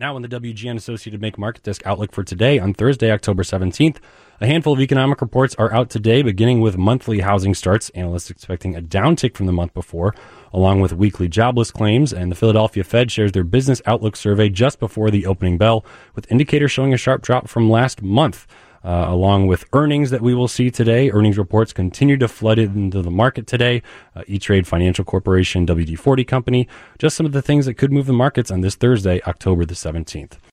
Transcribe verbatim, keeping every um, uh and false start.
Now on the W G N Associated Bank Market Desk outlook for today on Thursday, October seventeenth, a handful of economic reports are out today, beginning with monthly housing starts, analysts expecting a downtick from the month before, along with weekly jobless claims, and the Philadelphia Fed shares their business outlook survey just before the opening bell, with indicators showing a sharp drop from last month. Uh, along with earnings that we will see today. Earnings reports continue to flood into the market today. Uh, E-Trade Financial Corporation, W D forty Company, just some of the things that could move the markets on this Thursday, October the seventeenth.